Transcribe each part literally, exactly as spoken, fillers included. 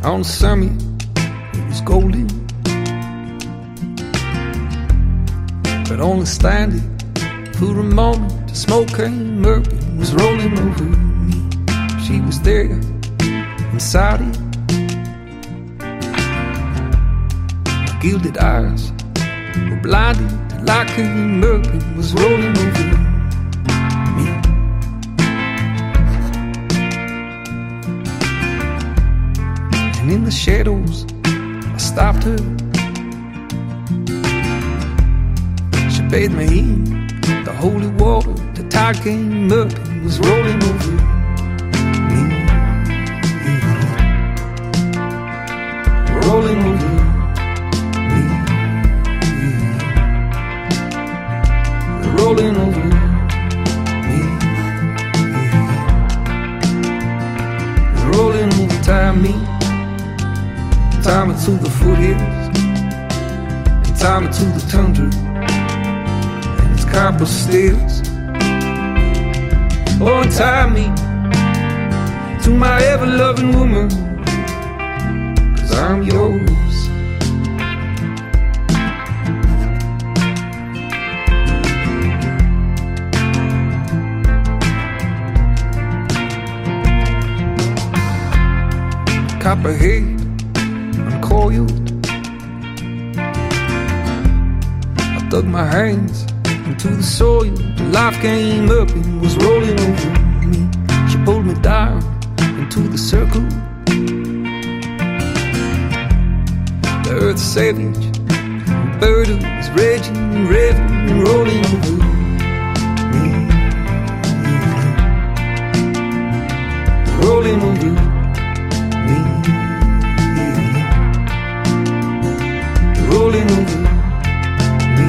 On the summit, it was golden, but only standing for a moment. The smoke came up and was rolling over me. She was there inside it. My gilded eyes were blinded. The light came up and was rolling over me. And in the shadows, I stopped her. She bathed me in the holy water. The tide came up and was rolling over me. Rolling over me. Rolling over me. Rolling over time me. Time it to the foothills, and time it to the tundra and its copper stairs. Oh, and tie me to my ever-loving woman, 'cause I'm yours. Copperhead uncoiled, I dug my hands into the soil. The life came up and was rolling over me. She pulled me down into the circle. The earth savage, the bird was raging, raving, and rolling over me. Rolling over me. Rolling over me.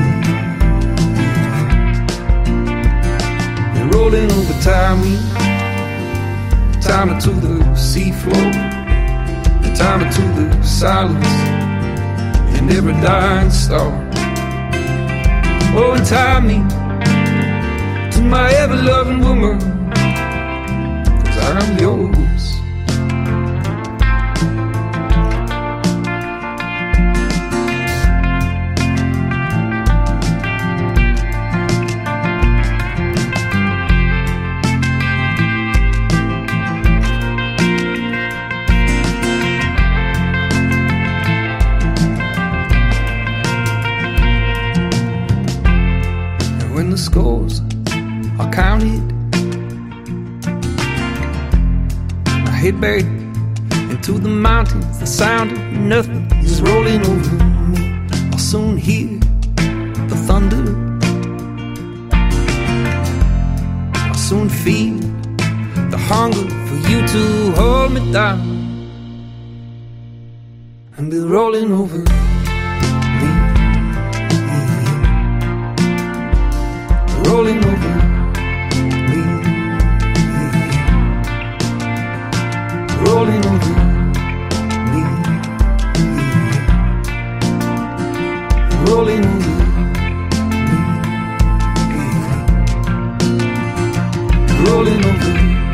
Rolling over time me. Time it to the seafloor, time it to the silence and every dying star. Oh, and tie me to my ever-loving woman, 'cause I'm yours. When the scores are counted, I head back into the mountains. The sound of nothing is rolling over me. I'll soon hear the thunder. I'll soon feel the hunger for you to hold me down and be rolling over me. Rolling over me. Rolling over me. Rolling over me. Rolling over me.